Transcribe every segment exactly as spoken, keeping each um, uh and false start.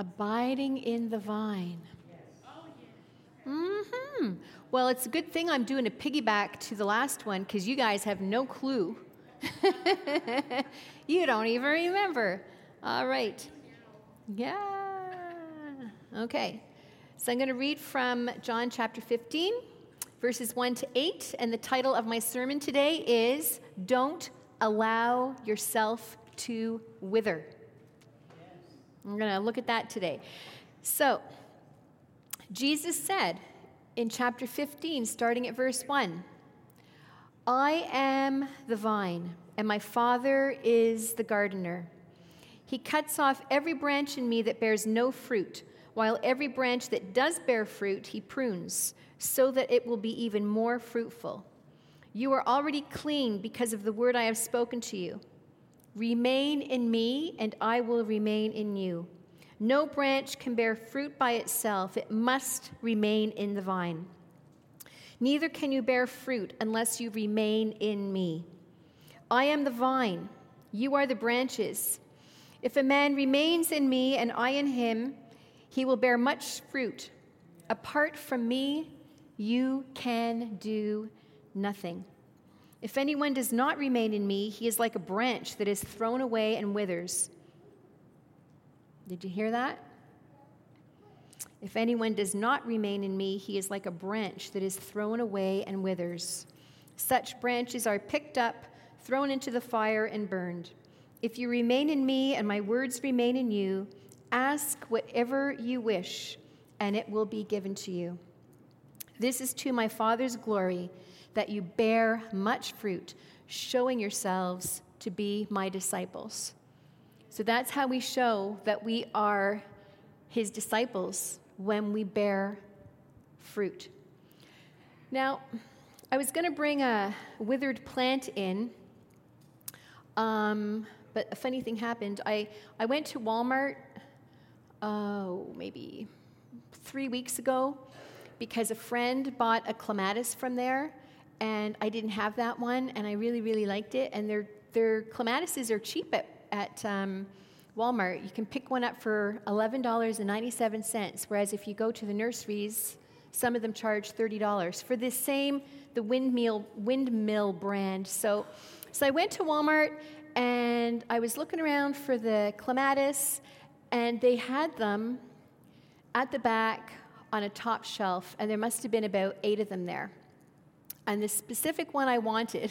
Abiding in the vine. Mm-hmm. Well, it's a good thing I'm doing a piggyback to the last one because you guys have no clue. You don't even remember. All right. Yeah. Okay. So I'm going to read from John chapter fifteen, verses one to eight, and the title of my sermon today is Don't Allow Yourself to Wither. I'm going to look at that today. So, Jesus said in chapter fifteen, starting at verse one, I am the vine, and my Father is the gardener. He cuts off every branch in me that bears no fruit, while every branch that does bear fruit he prunes, so that it will be even more fruitful. You are already clean because of the word I have spoken to you. Remain in me, and I will remain in you. No branch can bear fruit by itself. It must remain in the vine. Neither can you bear fruit unless you remain in me. I am the vine. You are the branches. If a man remains in me and I in him, he will bear much fruit. Apart from me, you can do nothing. If anyone does not remain in me, he is like a branch that is thrown away and withers. Did you hear that? If anyone does not remain in me, he is like a branch that is thrown away and withers. Such branches are picked up, thrown into the fire, and burned. If you remain in me and my words remain in you, ask whatever you wish, and it will be given to you. This is to my Father's glory, that you bear much fruit, showing yourselves to be my disciples. So that's how we show that we are his disciples, when we bear fruit. Now, I was going to bring a withered plant in, um, but a funny thing happened. I, I went to Walmart, oh, maybe three weeks ago, because a friend bought a clematis from there, and I didn't have that one, and I really, really liked it. And their their clematises are cheap at, at um, Walmart. You can pick one up for eleven dollars and ninety-seven cents, whereas if you go to the nurseries, some of them charge thirty dollars for this same, the windmill windmill brand. So, so I went to Walmart, and I was looking around for the clematis, and they had them at the back on a top shelf, and there must have been about eight of them there. And the specific one I wanted,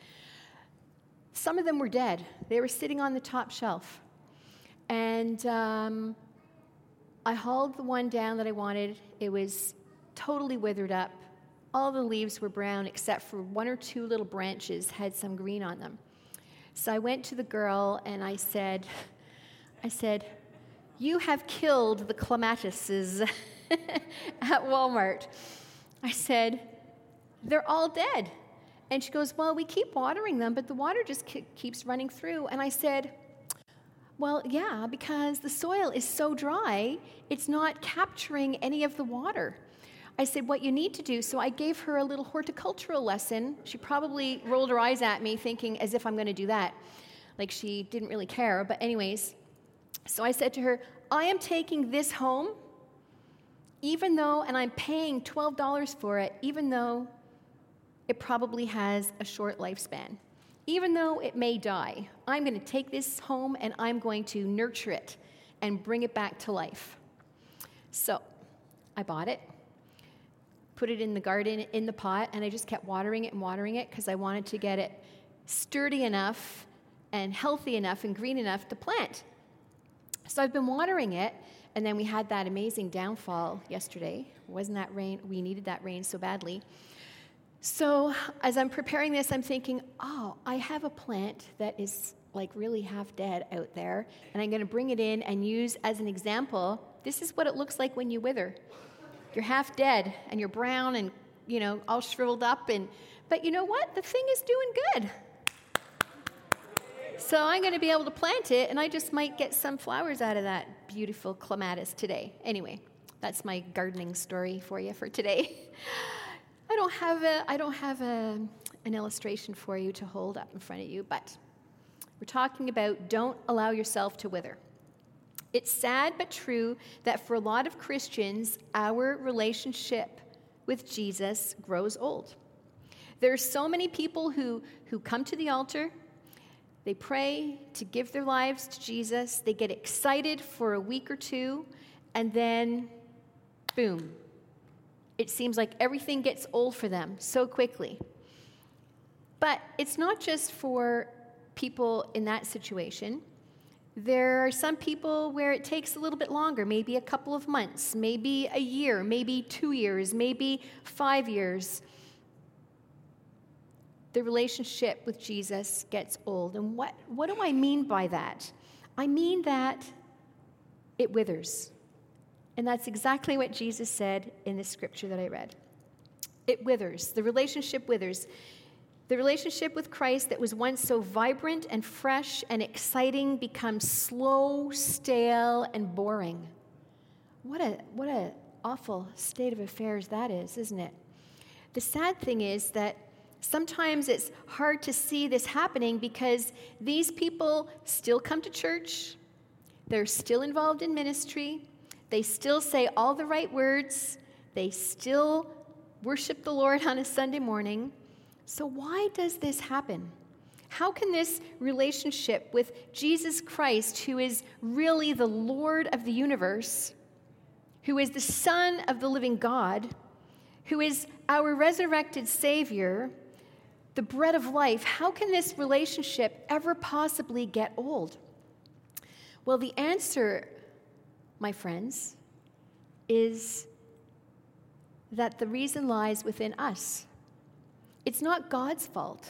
some of them were dead. They were sitting on the top shelf. And um, I hauled the one down that I wanted. It was totally withered up. All the leaves were brown except for one or two little branches had some green on them. So I went to the girl and I said, I said, you have killed the clematises at Walmart. I said, they're all dead. And she goes, well, we keep watering them, but the water just ke- keeps running through. And I said, well, yeah, because the soil is so dry, it's not capturing any of the water. I said, what you need to do, so I gave her a little horticultural lesson. She probably rolled her eyes at me thinking as if I'm going to do that. Like she didn't really care, but anyways. So I said to her, I am taking this home, even though, and I'm paying twelve dollars for it, even though it probably has a short lifespan. Even though it may die, I'm going to take this home and I'm going to nurture it and bring it back to life. So I bought it, put it in the garden, in the pot, and I just kept watering it and watering it because I wanted to get it sturdy enough and healthy enough and green enough to plant. So I've been watering it, and then we had that amazing downfall yesterday. Wasn't that rain? We needed that rain so badly. So as I'm preparing this, I'm thinking, oh, I have a plant that is like really half dead out there, and I'm going to bring it in and use as an example. This is what it looks like when you wither. You're half dead, and you're brown and, you know, all shriveled up. And but you know what? The thing is doing good. So I'm going to be able to plant it, and I just might get some flowers out of that beautiful clematis today. Anyway, that's my gardening story for you for today. I don't have a I don't have a, an illustration for you to hold up in front of you, but we're talking about don't allow yourself to wither. It's sad but true that for a lot of Christians, our relationship with Jesus grows old. There are so many people who, who come to the altar, they pray to give their lives to Jesus, they get excited for a week or two, and then, boom, it seems like everything gets old for them so quickly. But it's not just for people in that situation. There are some people where it takes a little bit longer, maybe a couple of months, maybe a year, maybe two years, maybe five years. The relationship with Jesus gets old. And what, what do I mean by that? I mean that it withers. And that's exactly what Jesus said in the scripture that I read. It withers. The relationship withers. The relationship with Christ that was once so vibrant and fresh and exciting becomes slow, stale, and boring. What a what a awful state of affairs that is, isn't it? The sad thing is that sometimes it's hard to see this happening because these people still come to church, they're still involved in ministry, they still say all the right words, they still worship the Lord on a Sunday morning. So why does this happen? How can this relationship with Jesus Christ, who is really the Lord of the universe, who is the Son of the living God, who is our resurrected Savior, the bread of life, how can this relationship ever possibly get old? Well, the answer, my friends, is that the reason lies within us. It's not God's fault.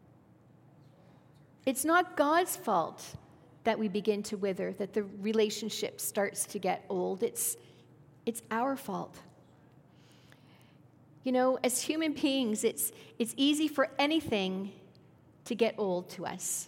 It's not God's fault that we begin to wither, that the relationship starts to get old. It's, it's our fault. You know, as human beings, it's, it's easy for anything to get old to us.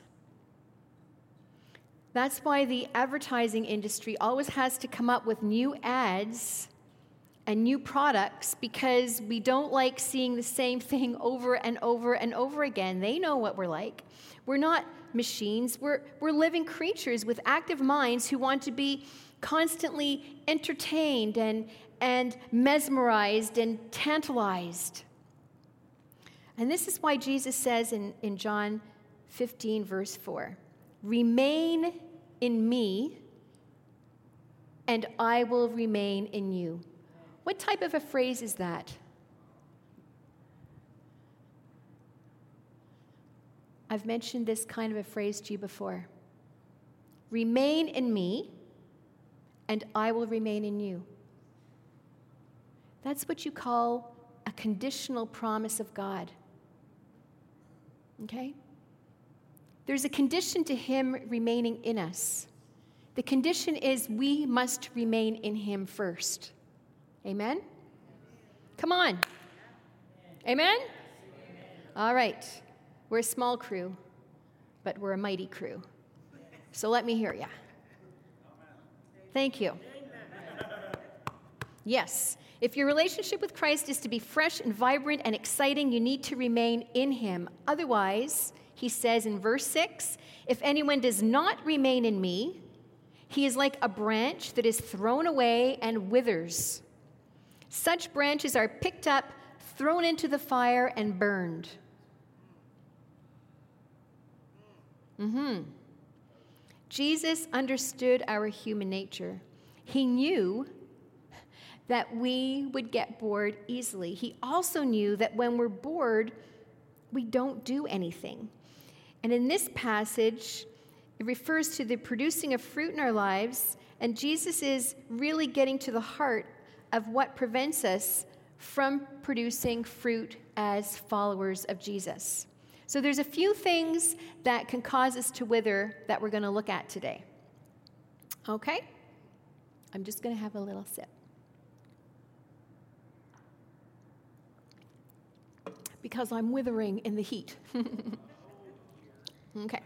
That's why the advertising industry always has to come up with new ads and new products, because we don't like seeing the same thing over and over and over again. They know what we're like. We're not machines. We're, we're living creatures with active minds who want to be constantly entertained and, and mesmerized and tantalized. And this is why Jesus says in, in John fifteen, verse four, "Remain in me, and I will remain in you." What type of a phrase is that? I've mentioned this kind of a phrase to you before. Remain in me, and I will remain in you. That's what you call a conditional promise of God. Okay? There's a condition to him remaining in us. The condition is we must remain in him first. Amen? Come on. Amen? All right. We're a small crew, but we're a mighty crew. So let me hear you. Thank you. Yes. If your relationship with Christ is to be fresh and vibrant and exciting, you need to remain in him. Otherwise, he says in verse six, "If anyone does not remain in me, he is like a branch that is thrown away and withers. Such branches are picked up, thrown into the fire, and burned." Mm-hmm. Jesus understood our human nature. He knew that we would get bored easily. He also knew that when we're bored, we don't do anything. And in this passage, it refers to the producing of fruit in our lives, and Jesus is really getting to the heart of what prevents us from producing fruit as followers of Jesus. So there's a few things that can cause us to wither that we're going to look at today. Okay? I'm just going to have a little sip. Because I'm withering in the heat. Okay.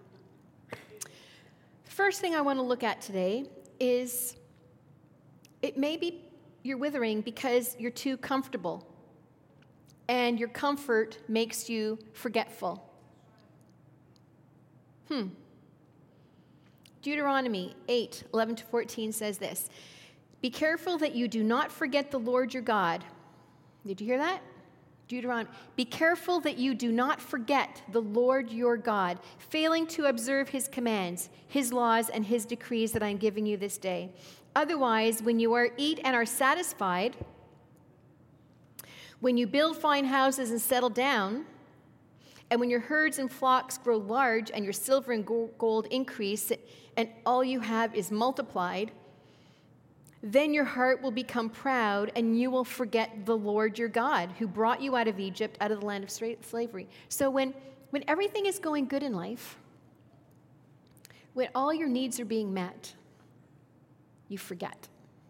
First thing I want to look at today is it may be you're withering because you're too comfortable, and your comfort makes you forgetful. Hmm. Deuteronomy eight, eleven to fourteen says this. Be careful that you do not forget the Lord your God. Did you hear that? Deuteronomy. Be careful that you do not forget the Lord your God, failing to observe his commands, his laws, and his decrees that I am giving you this day. Otherwise, when you are eat and are satisfied, when you build fine houses and settle down, and when your herds and flocks grow large and your silver and gold increase, and all you have is multiplied, then your heart will become proud and you will forget the Lord your God, who brought you out of Egypt, out of the land of slavery. So when, when everything is going good in life, when all your needs are being met, you forget.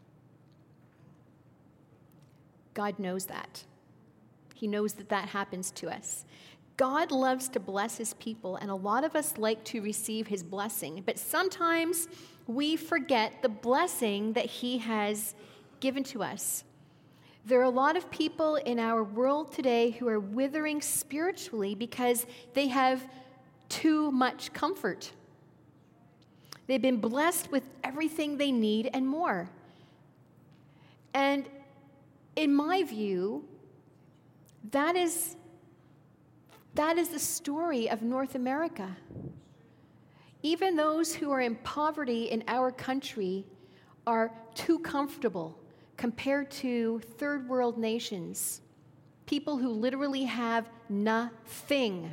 God knows that. He knows that that happens to us. God loves to bless his people, and a lot of us like to receive his blessing, but sometimes we forget the blessing that he has given to us. There are a lot of people in our world today who are withering spiritually because they have too much comfort. They've been blessed with everything they need and more. And in my view, that is That is the story of North America. Even those who are in poverty in our country are too comfortable compared to third world nations, people who literally have nothing.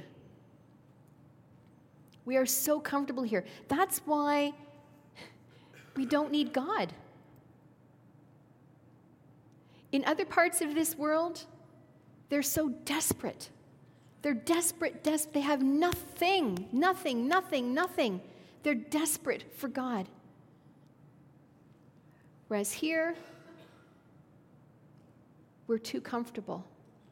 We are so comfortable here. That's why we don't need God. In other parts of this world, they're so desperate. They're desperate, des- they have nothing, nothing, nothing, nothing. They're desperate for God. Whereas here, we're too comfortable.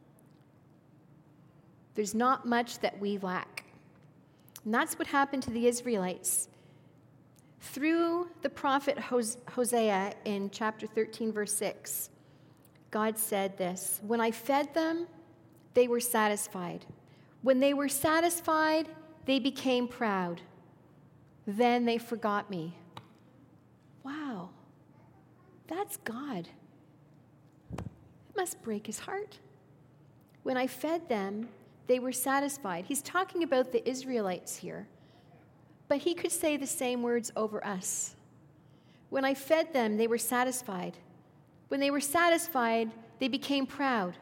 There's not much that we lack. And that's what happened to the Israelites. Through the prophet Hosea in chapter thirteen, verse six, God said this, "When I fed them, they were satisfied. When they were satisfied, they became proud. Then they forgot me." Wow, that's God. It must break his heart. When I fed them, they were satisfied. He's talking about the Israelites here, but he could say the same words over us. When I fed them, they were satisfied. When they were satisfied, they became proud.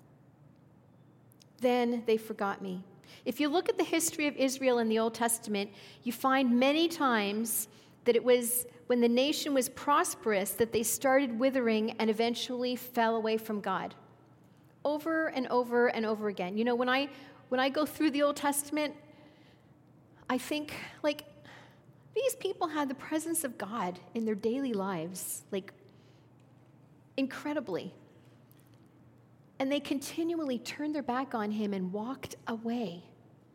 Then they forgot me. If you look at the history of Israel in the Old Testament, you find many times that it was when the nation was prosperous that they started withering and eventually fell away from God. Over and over and over again. You know, when I when I go through the Old Testament, I think, like, these people had the presence of God in their daily lives, like, incredibly. And they continually turned their back on him and walked away.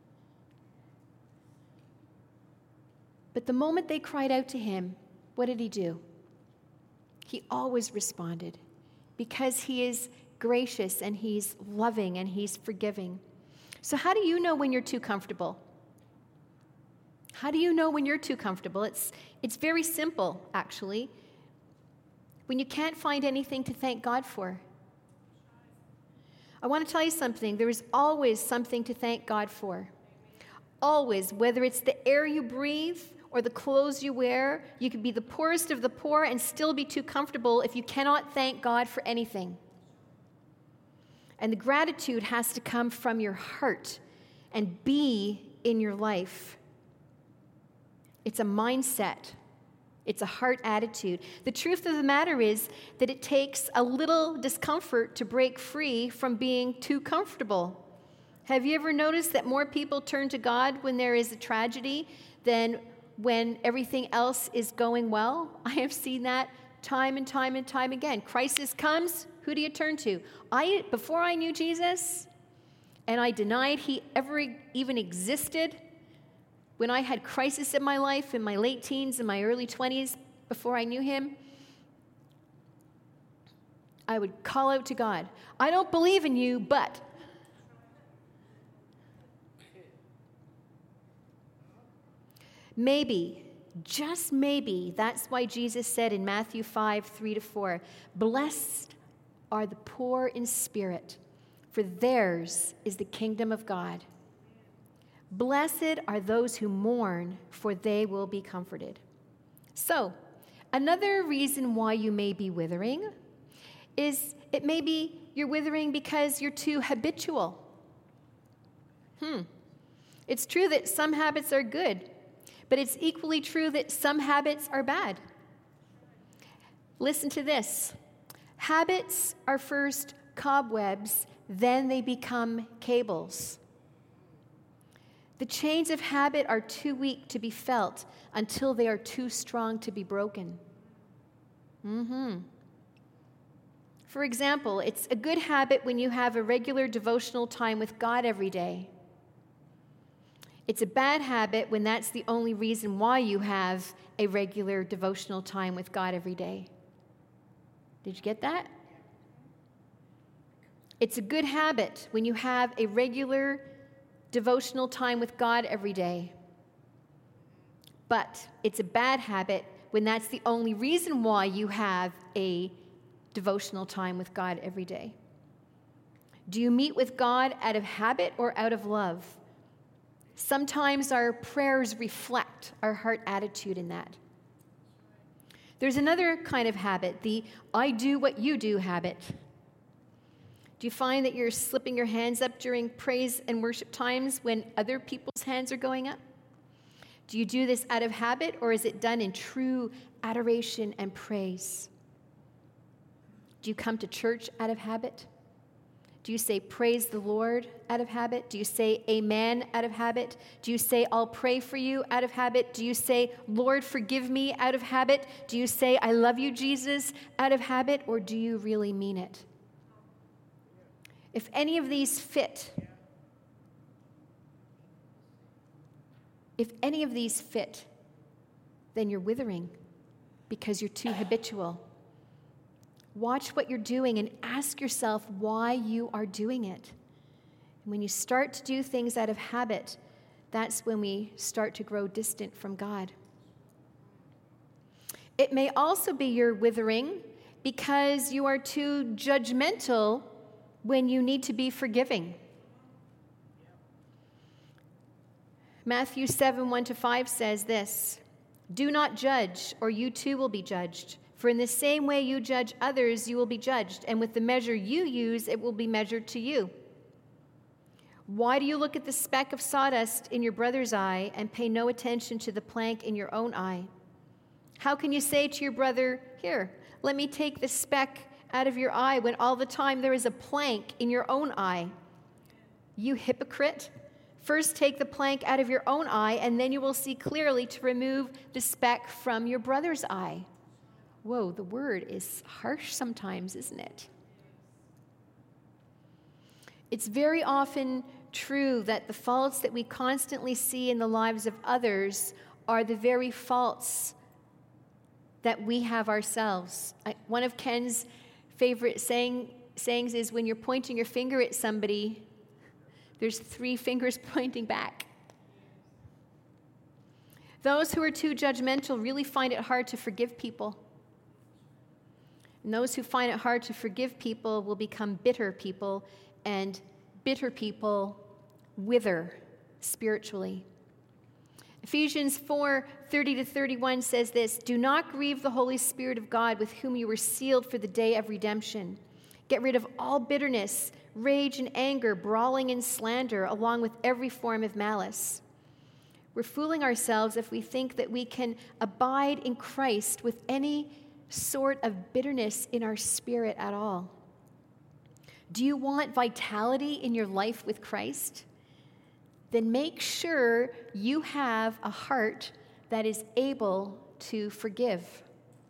But the moment they cried out to him, what did he do? He always responded because he is gracious and he's loving and he's forgiving. So how do you know when you're too comfortable? How do you know when you're too comfortable? It's, it's very simple, actually. When you can't find anything to thank God for. I want to tell you something. There is always something to thank God for. Always, whether it's the air you breathe or the clothes you wear, you could be the poorest of the poor and still be too comfortable if you cannot thank God for anything. And the gratitude has to come from your heart and be in your life. It's a mindset. It's a heart attitude. The truth of the matter is that it takes a little discomfort to break free from being too comfortable. Have you ever noticed that more people turn to God when there is a tragedy than when everything else is going well? I have seen that time and time and time again. Crisis comes, who do you turn to? I, before I knew Jesus, and I denied he ever even existed, when I had crisis in my life, in my late teens and my early twenties, before I knew him, I would call out to God, "I don't believe in you, but..." Maybe just maybe, that's why Jesus said in Matthew five, three to four, blessed are the poor in spirit, for theirs is the kingdom of God. Blessed are those who mourn, for they will be comforted. So, another reason why you may be withering is it may be you're withering because you're too habitual. Hmm. It's true that some habits are good, but it's equally true that some habits are bad. Listen to this. Habits are first cobwebs, then they become cables. The chains of habit are too weak to be felt until they are too strong to be broken. Mm-hmm. For example, it's a good habit when you have a regular devotional time with God every day. It's a bad habit when that's the only reason why you have a regular devotional time with God every day. Did you get that? It's a good habit when you have a regular devotional time with God every day. But it's a bad habit when that's the only reason why you have a devotional time with God every day. Do you meet with God out of habit or out of love? Sometimes our prayers reflect our heart attitude in that. There's another kind of habit, the I do what you do habit. Do you find that you're slipping your hands up during praise and worship times when other people's hands are going up? Do you do this out of habit, or is it done in true adoration and praise? Do you come to church out of habit? Do you say praise the Lord out of habit? Do you say amen out of habit? Do you say I'll pray for you out of habit? Do you say Lord forgive me out of habit? Do you say I love you Jesus out of habit, or do you really mean it? If any of these fit, if any of these fit, then you're withering because you're too habitual. Watch what you're doing and ask yourself why you are doing it. And when you start to do things out of habit, that's when we start to grow distant from God. It may also be you're withering because you are too judgmental when you need to be forgiving. Matthew seven, one to five says this, do not judge, or you too will be judged. For in the same way you judge others, you will be judged, and with the measure you use, it will be measured to you. Why do you look at the speck of sawdust in your brother's eye and pay no attention to the plank in your own eye? How can you say to your brother, here, let me take the speck out of your eye when all the time there is a plank in your own eye? You hypocrite! First take the plank out of your own eye, and then you will see clearly to remove the speck from your brother's eye. Whoa, the word is harsh sometimes, isn't it? It's very often true that the faults that we constantly see in the lives of others are the very faults that we have ourselves. I, one of Ken's favorite saying, sayings is when you're pointing your finger at somebody, there's three fingers pointing back. Those who are too judgmental really find it hard to forgive people. And those who find it hard to forgive people will become bitter people, and bitter people wither spiritually. Ephesians four, thirty to thirty-one says this, do not grieve the Holy Spirit of God with whom you were sealed for the day of redemption. Get rid of all bitterness, rage and anger, brawling and slander, along with every form of malice. We're fooling ourselves if we think that we can abide in Christ with any sort of bitterness in our spirit at all. Do you want vitality in your life with Christ? Then make sure you have a heart that is able to forgive.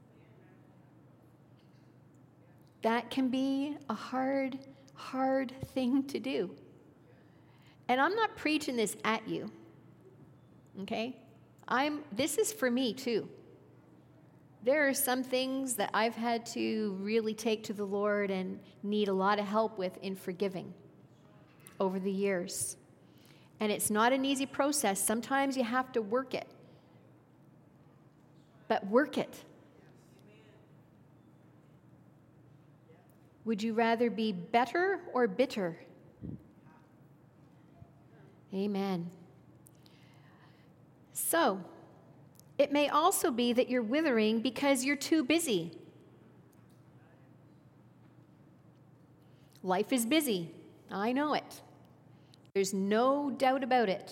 That can be a hard, hard thing to do. And I'm not preaching this at you, okay? I'm. This is for me too. There are some things that I've had to really take to the Lord and need a lot of help with in forgiving over the years. And it's not an easy process. Sometimes you have to work it. but work it. Would you rather be better or bitter? Amen. So, it may also be that you're withering because you're too busy. Life is busy. I know it. There's no doubt about it.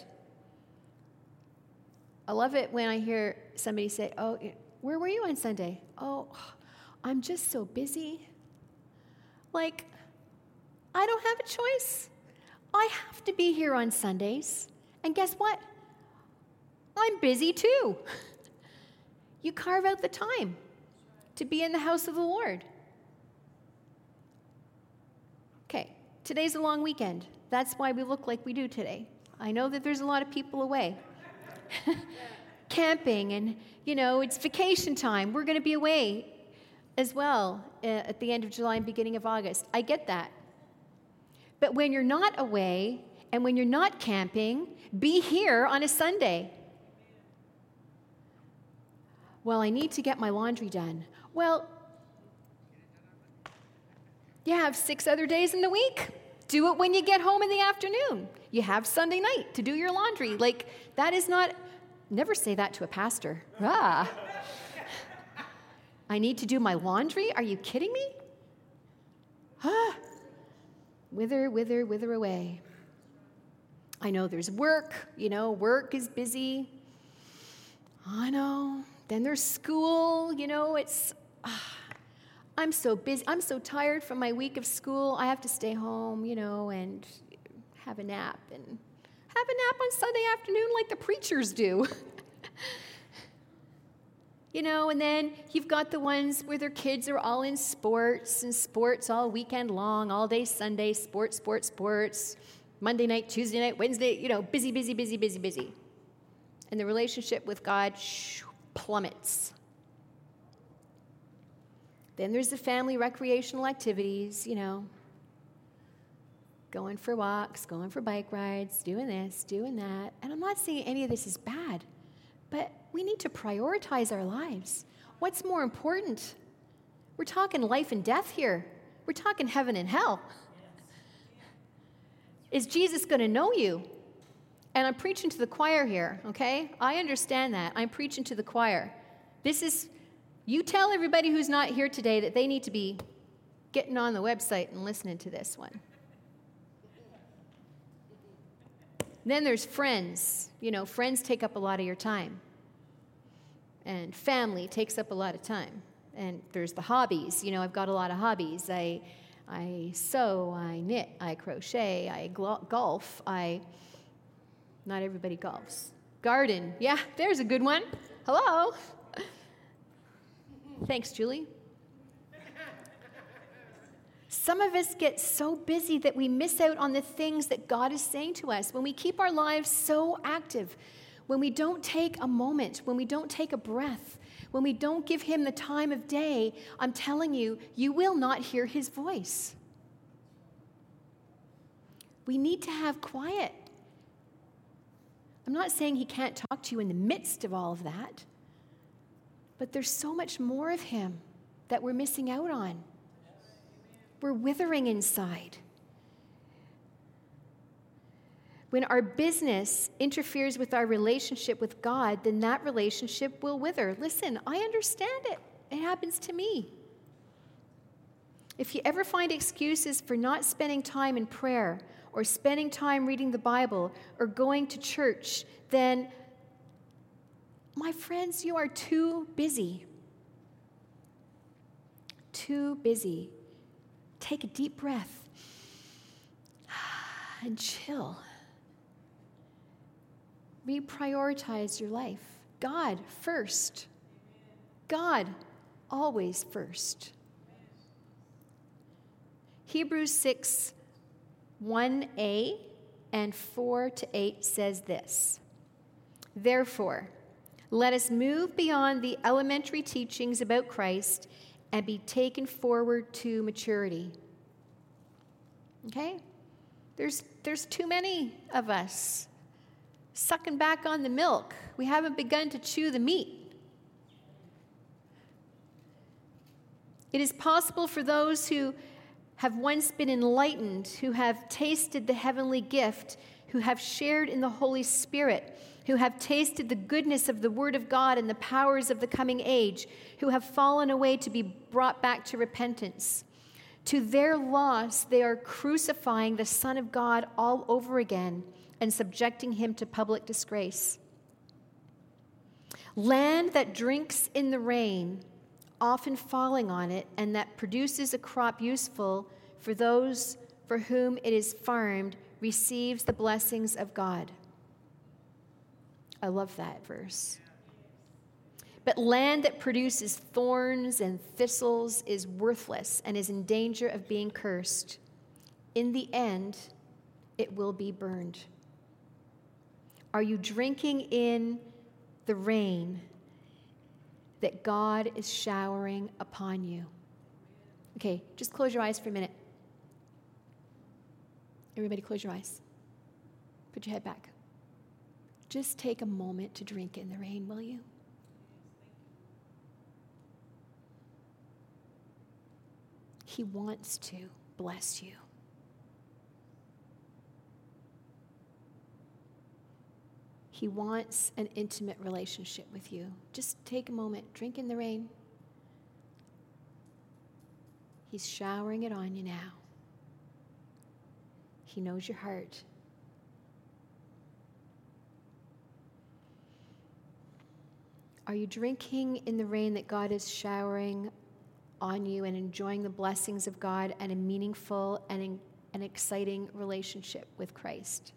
I love it when I hear somebody say, oh, where were you on Sunday? Oh, I'm just so busy. Like, I don't have a choice. I have to be here on Sundays. And guess what? I'm busy too. You carve out the time to be in the house of the Lord. Okay, today's a long weekend. That's why we look like we do today. I know that there's a lot of people away. Camping and, you know, it's vacation time. We're going to be away as well uh, at the end of July and beginning of August. I get that. But when you're not away and when you're not camping, be here on a Sunday. Well, I need to get my laundry done. Well, you have six other days in the week. Do it when you get home in the afternoon. You have Sunday night to do your laundry. Like, that is not, never say that to a pastor. Ah. I need to do my laundry? Are you kidding me? Ah. Wither, wither, wither away. I know there's work. You know, work is busy. I know. Then there's school. You know, it's... Ah. I'm so busy. I'm so tired from my week of school. I have to stay home, you know, and have a nap and have a nap on Sunday afternoon like the preachers do. You know, and then you've got the ones where their kids are all in sports and sports all weekend long, all day Sunday, sports, sports, sports, Monday night, Tuesday night, Wednesday, you know, busy, busy, busy, busy, busy. And the relationship with God shoo, plummets. Then there's the family recreational activities, you know, going for walks, going for bike rides, doing this, doing that. And I'm not saying any of this is bad, but we need to prioritize our lives. What's more important? We're talking life and death here. We're talking heaven and hell. Is Jesus going to know you? And I'm preaching to the choir here, okay? I understand that. I'm preaching to the choir. This is... You tell everybody who's not here today that they need to be getting on the website and listening to this one. Then there's friends. You know, friends take up a lot of your time. And family takes up a lot of time. And there's the hobbies. You know, I've got a lot of hobbies. I I sew, I knit, I crochet, I golf, I... Not everybody golfs. Garden. Yeah, there's a good one. Hello. Thanks, Julie. Some of us get so busy that we miss out on the things that God is saying to us. When we keep our lives so active, when we don't take a moment, when we don't take a breath, when we don't give him the time of day, I'm telling you, you will not hear his voice. We need to have quiet. I'm not saying he can't talk to you in the midst of all of that. But there's so much more of him that we're missing out on. We're withering inside. When our business interferes with our relationship with God, then that relationship will wither. Listen, I understand it. It happens to me. If you ever find excuses for not spending time in prayer or spending time reading the Bible or going to church, then my friends, you are too busy. Too busy. Take a deep breath and chill. Reprioritize your life. God first. God always first. Hebrews six, one a and four to eight says this. Therefore, let us move beyond the elementary teachings about Christ and be taken forward to maturity. Okay? There's, there's too many of us sucking back on the milk. We haven't begun to chew the meat. It is possible for those who have once been enlightened, who have tasted the heavenly gift, who have shared in the Holy Spirit, who have tasted the goodness of the Word of God and the powers of the coming age, who have fallen away to be brought back to repentance. To their loss, they are crucifying the Son of God all over again and subjecting him to public disgrace. Land that drinks in the rain, often falling on it, and that produces a crop useful for those for whom it is farmed, receives the blessings of God. I love that verse. But land that produces thorns and thistles is worthless and is in danger of being cursed. In the end, it will be burned. Are you drinking in the rain that God is showering upon you? Okay, just close your eyes for a minute. Everybody close your eyes. Put your head back. Just take a moment to drink in the rain, will you? He wants to bless you. He wants an intimate relationship with you. Just take a moment, drink in the rain. He's showering it on you now. He knows your heart. Are you drinking in the rain that God is showering on you and enjoying the blessings of God and a meaningful and an exciting relationship with Christ?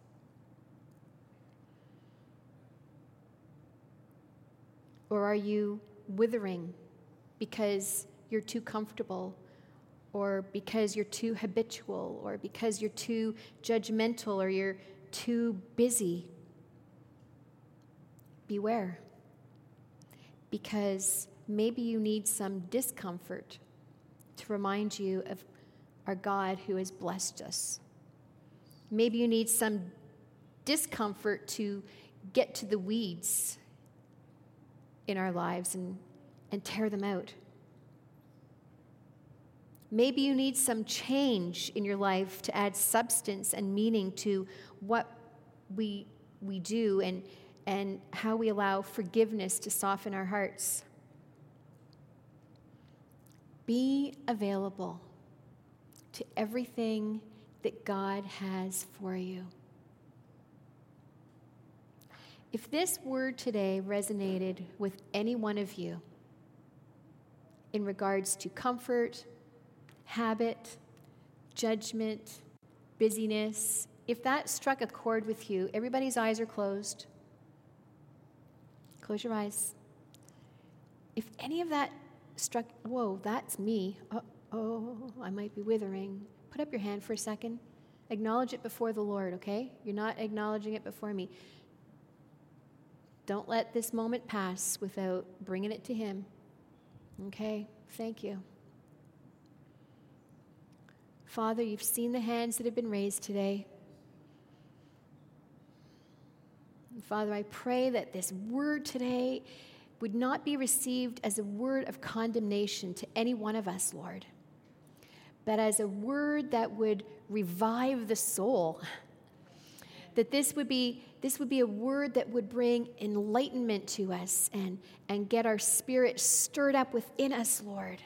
Or are you withering because you're too comfortable, or because you're too habitual, or because you're too judgmental, or you're too busy? Beware. Because maybe you need some discomfort to remind you of our God who has blessed us. Maybe you need some discomfort to get to the weeds in our lives and, and tear them out. Maybe you need some change in your life to add substance and meaning to what we we do and, and how we allow forgiveness to soften our hearts. Be available to everything that God has for you. If this word today resonated with any one of you in regards to comfort, habit, judgment, busyness, if that struck a chord with you, everybody's eyes are closed. Close your eyes. If any of that struck, whoa, that's me. Oh, oh, I might be withering. Put up your hand for a second. Acknowledge it before the Lord, okay? You're not acknowledging it before me. Don't let this moment pass without bringing it to Him. Okay, thank you. Father, you've seen the hands that have been raised today. And Father, I pray that this word today would not be received as a word of condemnation to any one of us, Lord, but as a word that would revive the soul. That this would be this would be a word that would bring enlightenment to us and, and get our spirit stirred up within us, Lord.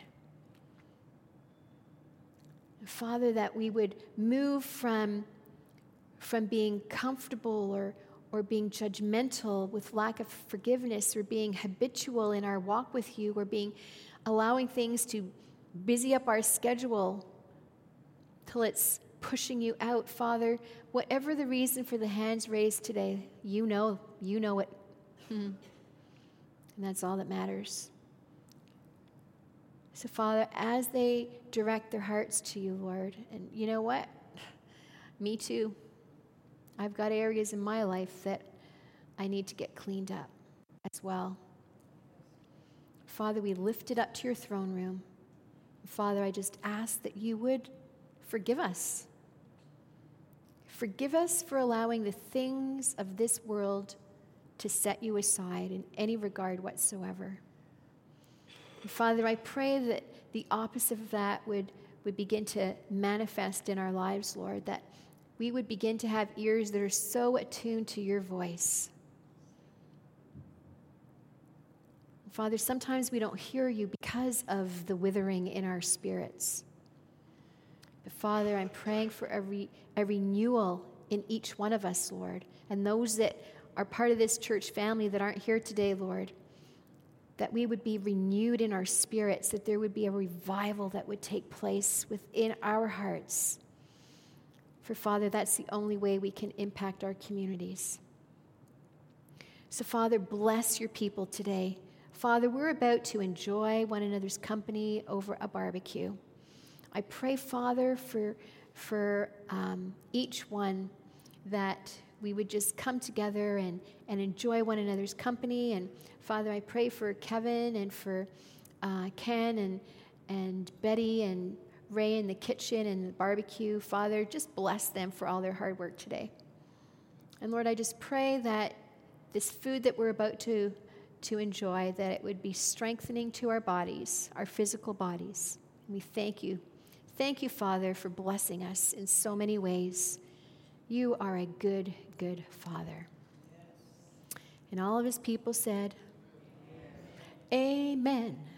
Father, that we would move from, from being comfortable or, or being judgmental with lack of forgiveness, or being habitual in our walk with you, or being allowing things to busy up our schedule till it's pushing you out. Father, whatever the reason for the hands raised today, you know, you know it. And that's all that matters. So, Father, as they direct their hearts to you, Lord, and you know what? Me too. I've got areas in my life that I need to get cleaned up as well. Father, we lift it up to your throne room. Father, I just ask that you would forgive us. Forgive us for allowing the things of this world to set you aside in any regard whatsoever. And Father, I pray that, the opposite of that would, would begin to manifest in our lives, Lord, that we would begin to have ears that are so attuned to your voice. Father, sometimes we don't hear you because of the withering in our spirits. But Father, I'm praying for every, a renewal in each one of us, Lord, and those that are part of this church family that aren't here today, Lord, that we would be renewed in our spirits, that there would be a revival that would take place within our hearts. For Father, that's the only way we can impact our communities. So Father, bless your people today. Father, we're about to enjoy one another's company over a barbecue. I pray, Father, for, for um, each one that we would just come together and, and enjoy one another's company. And Father, I pray for Kevin and for uh, Ken and, and Betty and Ray in the kitchen and the barbecue. Father, just bless them for all their hard work today. And Lord, I just pray that this food that we're about to, to enjoy, that it would be strengthening to our bodies, our physical bodies. And we thank you. Thank you, Father, for blessing us in so many ways. You are a good, good Father. And all of his people said, Amen.